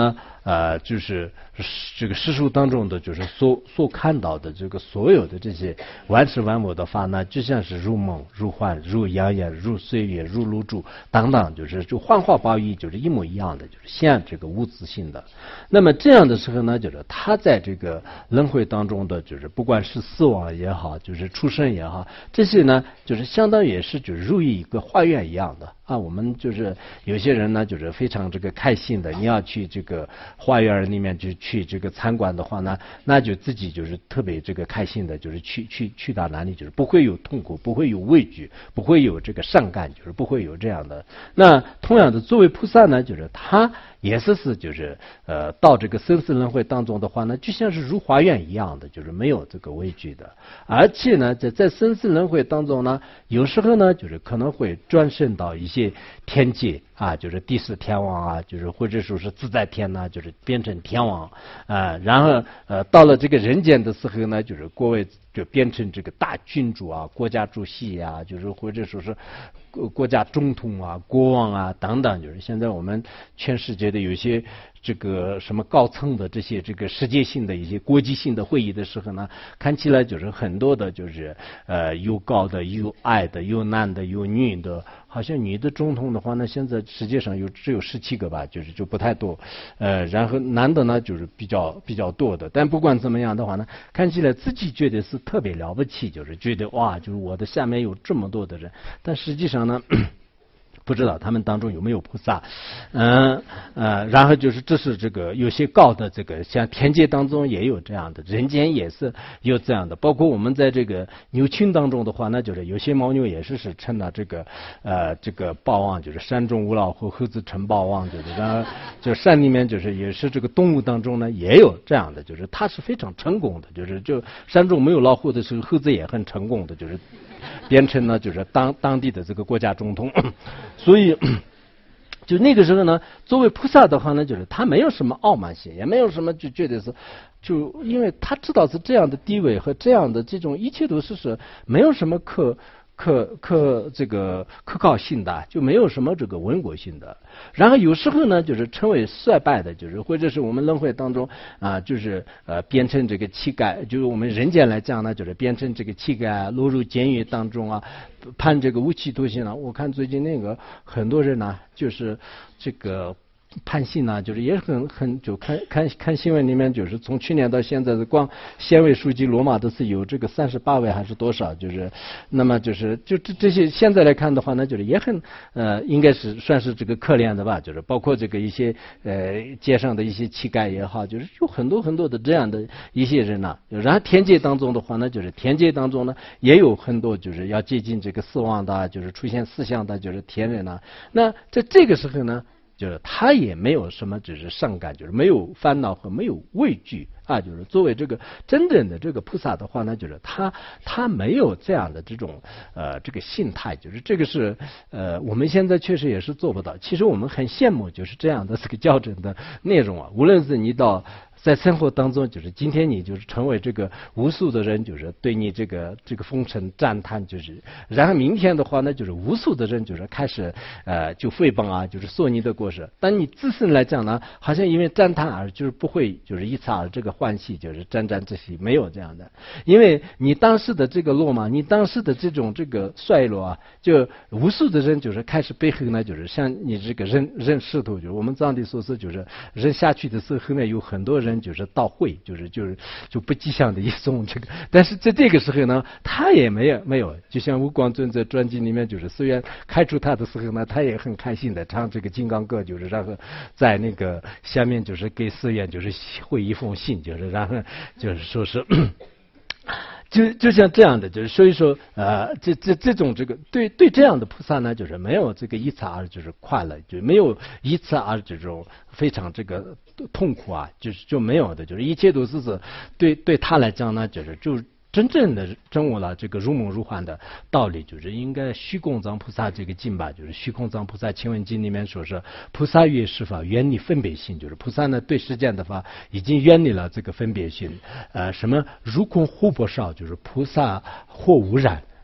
呃，就是这个世俗当中的，就是所所看到的这个所有的这些万事万物的话呢，就像是如梦如幻、如阳焰、如岁月、如露珠等等，就是就幻化包喻，就是一模一样的，就是像这个无自性的。那么这样的时候呢，就是他在这个轮回当中的，就是不管是死亡也好，就是出生也好，这些呢，就是相当于也是就是如一个花园一样的啊。我们就是有些人呢，就是非常这个开心的，你要去这个花园里面就去这个参观的话呢，那就自己就是特别这个开心的，就是去去去到哪里，就是不会有痛苦，不会有畏惧，不会有这个善感，就是不会有这样的。那同样的，作为菩萨呢，就是他也是是就是呃到这个生死轮回当中的话呢，就像是如花园一样的，就是没有这个畏惧的。而且呢，在在生死轮回当中呢，有时候呢，就是可能会转生到一些天界啊，就是第四天王啊，就是或者说是自在天呐、啊，就是变成天王啊，然后呃到了这个人间的时候呢，就是各位就变成这个大君主啊、国家主席啊，就是或者说是国家总统啊、国王啊等等，就是现在我们全世界的有些这个什么高层的这些这个世界性的一些国际性的会议的时候呢，看起来就是很多的，就是呃有高的、有矮的、有男的、有女的。好像女的总统的话呢，现在世界上有只有十七个吧，就是就不太多。呃，然后男的呢就是比较比较多的。但不管怎么样的话呢，看起来自己觉得是特别了不起，就是觉得哇，就是我的下面有这么多的人。但实际上呢，不知道他们当中有没有菩萨，嗯呃，然后就是这是这个有些高的这个，像天界当中也有这样的，人间也是有这样的，包括我们在这个牛群当中的话，那就是有些牦牛也是是称了这个呃这个豹王，就是山中无老虎，猴子称豹王，就是然后就山里面就是也是这个动物当中呢也有这样的，就是它是非常成功的，就是就山中没有老虎的时候，猴子也很成功的，就是变成了就是当当地的这个国家总统。所以，就那个时候呢，作为菩萨的话呢，就是他没有什么傲慢心，也没有什么就觉得是，就因为他知道是这样的地位和这样的这种一切都是是没有什么可可可这个可靠性的，就没有什么这个稳果性的。然后有时候呢，就是称为衰败的，就是或者是我们轮回当中啊，就是呃变成这个乞丐，就是我们人间来讲呢，就是变成这个乞丐，落入监狱当中啊，判这个无期徒刑了。我看最近那个很多人呢，就是这个。判刑呢，就是也很很就看看看新闻里面，就是从去年到现在的光县委书记罗马都是有这个三十八位还是多少，就是那么就是就这这些现在来看的话呢，就是也很呃应该是算是这个可怜的吧，就是包括这个一些呃街上的一些乞丐也好，就是有很多很多的这样的一些人呢、啊。然后天界当中的话呢，就是天界当中呢也有很多就是要接近这个死亡的，就是出现思想的，就是天人啊。那在这个时候呢，就是他也没有什么，只是善感，就是没有烦恼和没有畏惧啊。就是作为这个真正的这个菩萨的话呢，就是他他没有这样的这种呃这个心态，就是这个是呃我们现在确实也是做不到。其实我们很羡慕就是这样的这个校正的内容啊，无论是你到。在生活当中，就是今天你就是成为这个无数的人，就是对你这个这个风尘赞叹，就是然后明天的话呢，就是无数的人就是开始呃就诽谤啊，就是说你的过失。但你自身来讲呢，好像因为赞叹而就是不会就是一次而这个欢喜，就是沾沾自喜，没有这样的。因为你当时的这个落嘛，你当时的这种这个衰落啊，就无数的人就是开始背后呢，就是像你这个人人石头，就是我们藏地说是就是人下去的时候，后面有很多人。就是倒会，就是就是就不吉祥的一种这个，但是在这个时候呢，他也没有没有，就像悟光尊在专辑里面，就是虽然开除他的时候呢，他也很开心的唱这个金刚歌，就是然后在那个下面就是给寺院就是回一封信，就是然后就是说是。就就像这样的，就是所以说，呃，这这这种这个对对这样的菩萨呢，就是没有这个一次而就是快乐，就没有一次而这种非常这个痛苦啊，就是就没有的，就是一切都是是对对他来讲呢，就是就。真正的证悟了这个如梦如幻的道理，就是应该虚空藏菩萨这个经吧，就是虚空藏菩萨请问经里面说是菩萨越是法远离分别心，就是菩萨呢对世间的法已经远离了这个分别心，呃，什么如空护不少，就是菩萨或污染。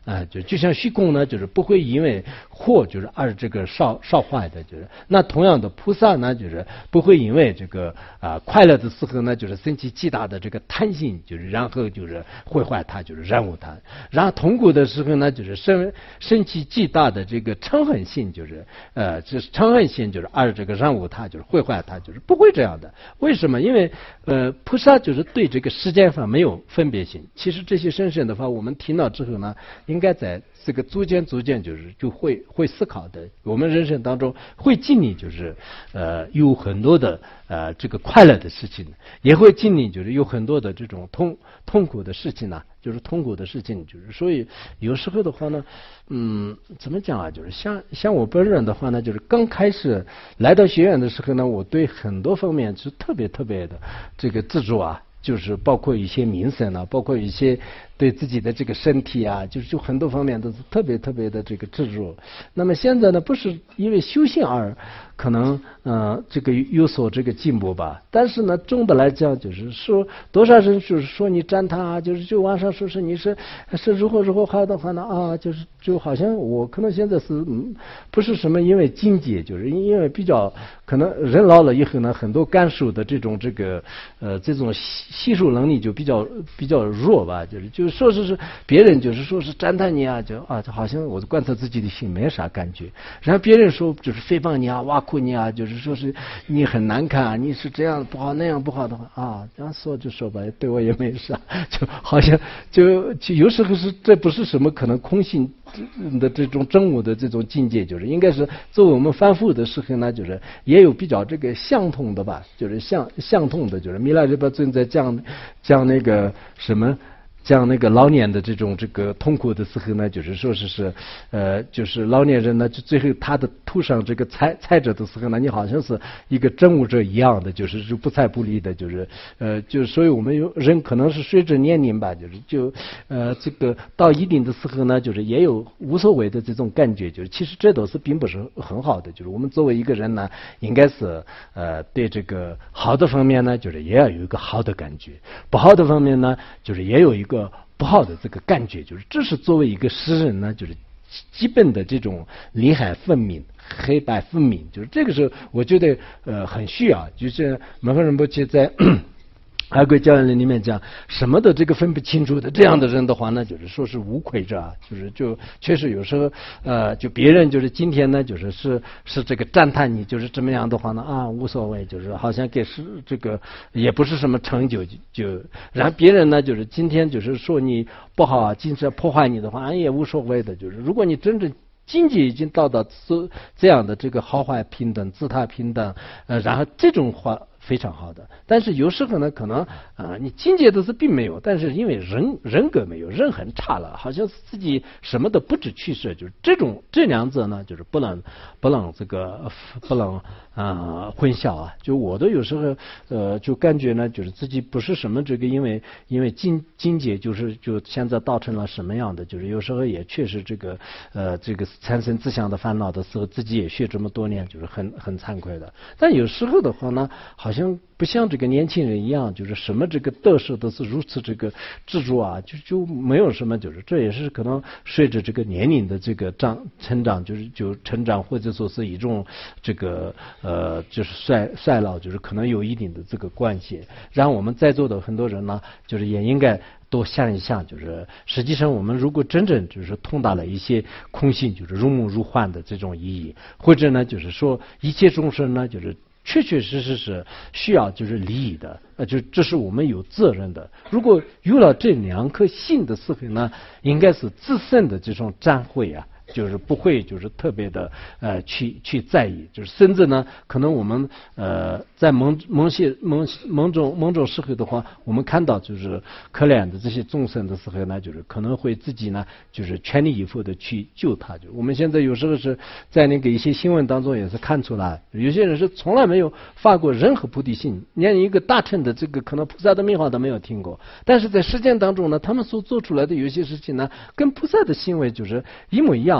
啊，就就像虚空呢，就是不会因为惑就是而这个少少坏的，就是那同样的菩萨呢，就是不会因为这个啊、呃、快乐的时候呢，就是升起极大的这个贪心，就是然后就是毁坏它，就是染污它；然后痛苦的时候呢，就是升升起极大的这个嗔恨心，就是呃这嗔恨心就是而这个染污它，就是毁坏它，就是不会这样的。为什么？因为呃菩萨就是对这个时间上没有分别心。其实这些深深的话，我们听到之后呢，应该在这个逐渐逐渐就是就会会思考的。我们人生当中会经历就是呃有很多的呃这个快乐的事情，也会经历就是有很多的这种痛痛苦的事情呢、啊，就是痛苦的事情，就是所以有时候的话呢，嗯，怎么讲啊？就是像像我本人的话呢，就是刚开始来到学院的时候呢，我对很多方面是特别特别的这个自主啊。就是包括一些名声啊，包括一些对自己的这个身体啊，就是就很多方面都是特别特别的这个执着。那么现在呢，不是因为修行而可能呃这个有所这个进步吧，但是呢，总的来讲就是说，多少人就是说你赞他啊，就是就网上说是你是是如何如何好的话呢啊，就是就好像我可能现在是嗯不是什么因为境界，就是因为比较可能人老了以后呢，很多感受的这种这个呃这种吸收能力就比较比较弱吧，就是就是说是是别人就是说是赞叹你啊，就啊就好像我观察自己的心没啥感觉，然后别人说就是诽谤你啊、挖苦你啊，就是说是你很难看啊，你是这样不好那样不好的话啊，这样说就说吧，对我也没啥，就好像就就有时候是这不是什么可能空性的这种真我的这种境界，就是应该是作为我们反复的时候呢，就是也有比较这个相通的吧，就是相相通的，就是弥勒日巴尊在讲讲那个什么。讲那个老年的这种这个痛苦的时候呢，就是说是是呃，就是老年人呢，就最后他的头上这个踩踩着的时候呢，你好像是一个证悟者一样的，就是就不睬不理的，就是呃，就所以我们有人可能是随着年龄吧，就是就呃这个到一定的时候呢，就是也有无所谓的这种感觉，就是其实这都是并不是很好的，就是我们作为一个人呢，应该是呃对这个好的方面呢，就是也要有一个好的感觉，不好的方面呢，就是也有一个。个不好的这个感觉，就是这是作为一个诗人呢，就是基本的这种里海分明、黑白分明，就是这个时候我觉得呃很需要，就是摩诃仁波切在阿贵教言里面讲什么的这个分不清楚的这样的人的话呢，就是说是无愧者，就是就确实有时候呃就别人就是今天呢就是是是这个赞叹你就是这么样的话呢啊无所谓，就是好像给是这个也不是什么成就就，然后别人呢就是今天就是说你不好啊，精神破坏你的话、啊、也无所谓的，就是如果你真正境界已经到达这这样的这个好坏平等、自他平等，呃，然后这种话非常好的。但是有时候呢，可能啊、呃，你境界都是并没有，但是因为人人格没有，人很差了，好像自己什么都不知取舍，就是这种这两者呢，就是不能不能这个不能啊、呃、混淆啊。就我都有时候呃就感觉呢，就是自己不是什么这个，因为因为境境界就是就现在造成了什么样的，就是有时候也确实这个呃这个产生自相的烦恼的时候，自己也学这么多年，就是很很惭愧的。但有时候的话呢，好像不像这个年轻人一样，就是什么这个得失都是如此这个执着啊，就就没有什么，就是这也是可能随着这个年龄的这个长成长，就是就成长或者说是一种这个呃就是衰衰老，就是可能有一定的这个关系。然后我们在座的很多人呢，就是也应该多想一想，就是实际上我们如果真正就是通达了一些空性，就是如梦如幻的这种意义，或者呢就是说一切众生呢就是确确实实是需要就是利益的，呃，就这是我们有责任的。如果有了这两颗心的时候呢，应该是自身的这种忏悔啊，就是不会就是特别的呃去去在意，就是甚至呢，可能我们呃在某某些某某种某种时候的话，我们看到就是可怜的这些众生的时候呢，就是可能会自己呢就是全力以赴的去救他。就我们现在有时候是在那个一些新闻当中也是看出来，有些人是从来没有发过任何菩提心，连一个大乘的这个可能菩萨的名号都没有听过，但是在实践当中呢，他们所做出来的有些事情呢，跟菩萨的行为就是一模一样。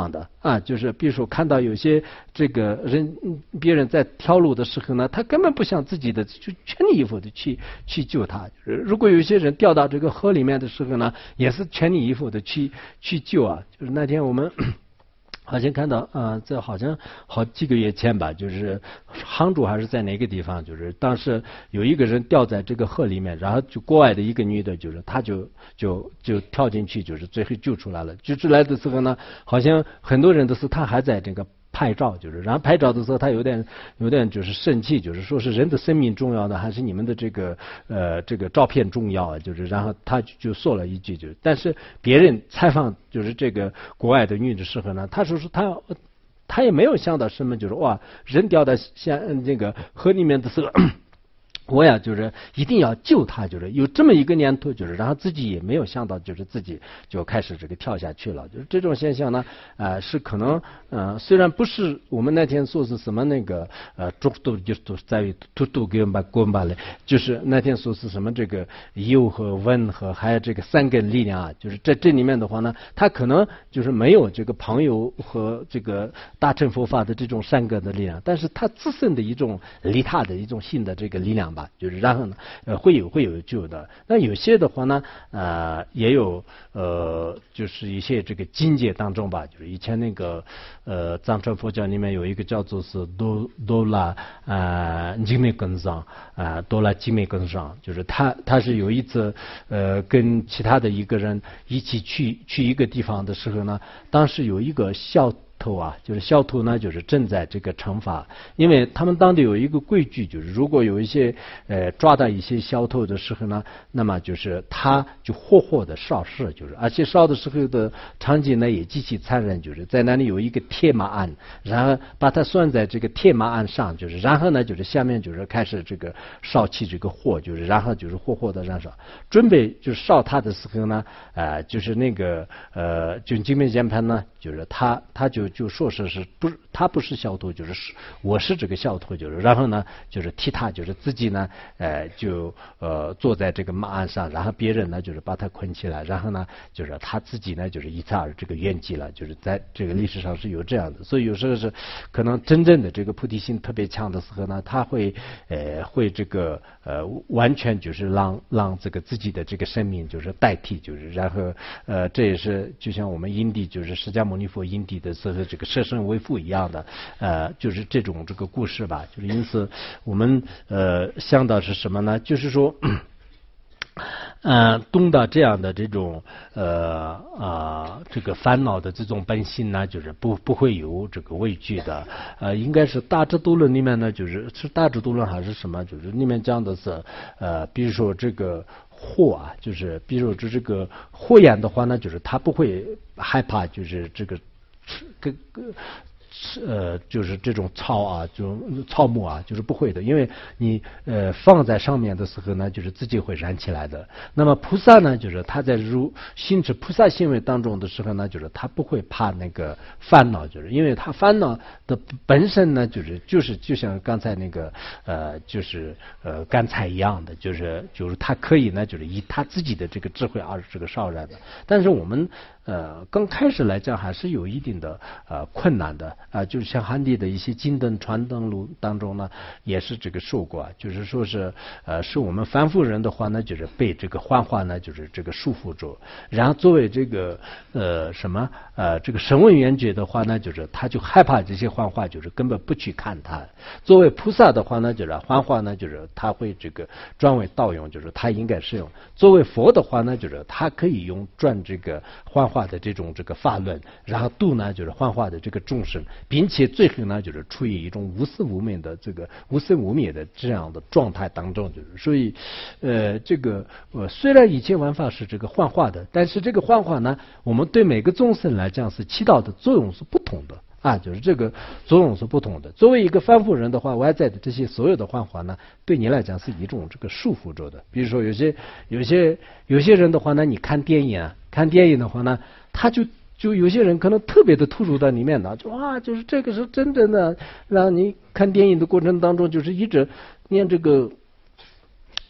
放的啊，就是比如说看到有些这个人别人在跳路的时候呢，他根本不想自己的，就全力以赴的去去救他。如果有些人掉到这个河里面的时候呢，也是全力以赴的去去救啊。就是那天我们好像看到啊、呃，这好像好几个月前吧，就是杭州还是在哪个地方，就是当时有一个人掉在这个河里面，然后就国外的一个女的，就是她就就就跳进去，就是最后救出来了。救出来的时候呢，好像很多人都是她还在这个拍照，就是然后拍照的时候，他有点有点就是生气，就是说是人的生命重要呢，还是你们的这个呃这个照片重要啊？就是然后他就说了一句，就但是别人采访就是这个国外的女的时候呢，他说是他他也没有想到什么，就是哇人掉到像这个河里面的时候。我呀，就是一定要救他，就是有这么一个念头，就是然后自己也没有想到，就是自己就开始这个跳下去了。就是这种现象呢，呃，是可能呃，虽然不是我们那天说是什么那个呃，中度就是在于突突给我们把滚吧嘞，就是那天说是什么这个幽和温和还有这个三根力量啊，就是这这里面的话呢，他可能就是没有这个朋友和这个大乘佛法的这种三根的力量，但是他自身的一种利他的一种性的这个力量吧。就是然后呢，呃，会有会有救的。那有些的话呢，呃，也有呃，就是一些这个境界当中吧，就是以前那个呃藏传佛教里面有一个叫做是多多拉啊精美根上啊多拉精美根上，就是他他是有一次呃跟其他的一个人一起去去一个地方的时候呢，当时有一个小偷啊，就是小偷呢，就是正在这个惩罚，因为他们当地有一个规矩，就是如果有一些呃抓到一些小偷的时候呢，那么就是他就活活的烧死，就是而且烧的时候的场景呢也极其残忍，就是在那里有一个铁马鞍，然后把它拴在这个铁马鞍上，就是然后呢就是下面就是开始这个烧起这个火，就是然后就是活活的燃烧，准备就烧他的时候呢，呃就是那个呃就金面键盘呢，就是他他就。就说是是不是他不是小偷，就是我是这个小偷，就是然后呢，就是替他，就是自己呢，呃，就呃坐在这个马鞍上，然后别人呢就是把他捆起来，然后呢就是他自己呢就是一擦而这个圆寂了，就是在这个历史上是有这样的，所以有时候是可能真正的这个菩提心特别强的时候呢，他会呃会这个呃完全就是让让这个自己的这个生命就是代替，就是然后呃这也是就像我们因地就是释迦牟尼佛因地的时候。这个舍身为父一样的，呃，就是这种这个故事吧，就是因此我们呃想到是什么呢？就是说，呃，懂得这样的这种呃啊、呃、这个烦恼的这种本性呢，就是不不会有这个畏惧的。呃，应该是大智度论里面呢，就是是大智度论还是什么？就是里面讲的是呃，比如说这个。火啊，就是比如这这个火焰的话呢，就是它不会害怕，就是这个。跟跟呃，就是这种草啊，这种草木啊，就是不会的，因为你呃放在上面的时候呢，就是自己会燃起来的。那么菩萨呢，就是他在入行持菩萨行为当中的时候呢，就是他不会怕那个烦恼，就是因为他烦恼的本身呢，就是就是就像刚才那个呃，就是呃干柴一样的，就是就是他可以呢，就是以他自己的这个智慧而这个烧燃的。但是我们呃刚开始来讲，还是有一定的呃困难的。啊、呃，就是像汉地的一些经灯传灯路当中呢，也是这个受过，就是说是呃，是我们凡夫人的话呢，就是被这个幻化呢，就是这个束缚住。然后作为这个呃什么呃这个声闻缘觉的话呢，就是他就害怕这些幻化，就是根本不去看它。作为菩萨的话呢，就是幻化呢，就是他会这个转为道用，就是他应该适用。作为佛的话呢，就是他可以用转这个幻化的这种这个法论，然后度呢就是幻化的这个众生。并且最后呢，就是处于一种无生无灭的这个无生无灭的这样的状态当中，就是所以，呃，这个呃虽然一切万法是这个幻化的，但是这个幻化呢，我们对每个众生来讲是起到的作用是不同的啊，就是这个作用是不同的。作为一个凡夫人的话，外在的这些所有的幻化呢，对你来讲是一种这个束缚着的。比如说有些有些有些人的话呢，你看电影啊，看电影的话呢，他就。就有些人可能特别的突入到里面呢，就哇，就是这个是真正的让你看电影的过程当中，就是一直念这个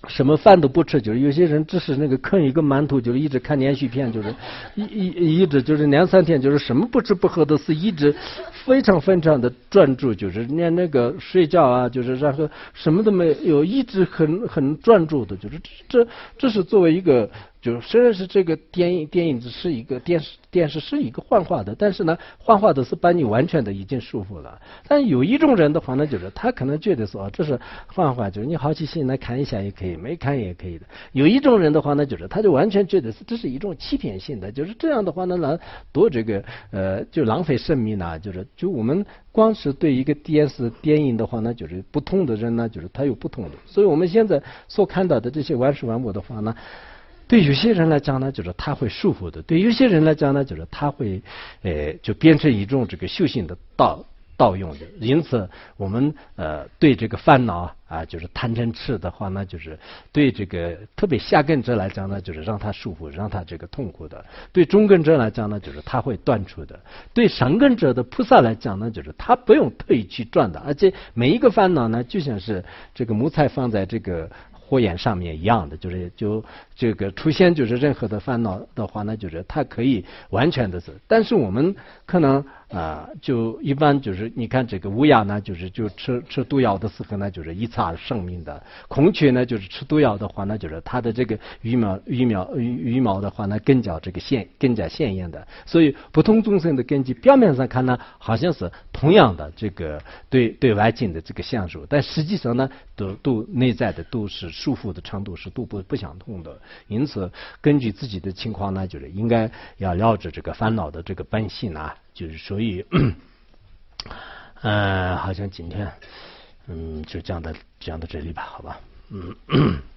什么饭都不吃，就是有些人只是那个啃一个馒头，就是一直看连续片，就是一一一直就是两三天，就是什么不吃不喝的，是一直非常非常的专注，就是连那个睡觉啊，就是然后什么都没有，一直很很专注的，就是这这是作为一个。就虽然是这个电影，电影只是一个电视，电视是一个幻化的，但是呢，幻化的是把你完全的已经束缚了。但有一种人的话呢，就是他可能觉得说这是幻化，就是你好奇心来看一下也可以，没看也可以的。有一种人的话呢，就是他就完全觉得是这是一种欺骗性的，就是这样的话呢，来多这个呃，就浪费生命呢，就是就我们光是对一个电视电影的话呢，就是不同的人呢，就是他有不同的，所以我们现在所看到的这些万事万物的话呢。对有些人来讲呢，就是他会束缚的；对有些人来讲呢，就是他会，呃，就变成一种这个修行的道盗用的。因此，我们呃对这个烦恼啊，就是贪嗔痴的话呢，就是对这个特别下根者来讲呢，就是让他束缚，让他这个痛苦的；对中根者来讲呢，就是他会断除的；对上根者的菩萨来讲呢，就是他不用特意去转的，而且每一个烦恼呢，就像是这个木材放在这个。火焰上面一样的，就是就这个出现就是任何的烦恼的话呢，就是它可以完全的是，但是我们可能啊、呃，就一般就是你看这个乌鸦呢，就是就吃吃毒药的时候呢，就是一擦生命的；孔雀呢，就是吃毒药的话呢，就是它的这个羽毛羽毛羽羽毛的话呢，更加这个鲜更加鲜艳的。所以不同众生的根基，表面上看呢，好像是同样的这个对对外境的这个相属，但实际上呢，都都内在的都是。束缚的程度是都不不相同的，因此根据自己的情况呢，就是应该要了解这个烦恼的这个本性啊，就是所以，呃，好像今天，嗯，就讲到讲到这里吧，好吧，嗯。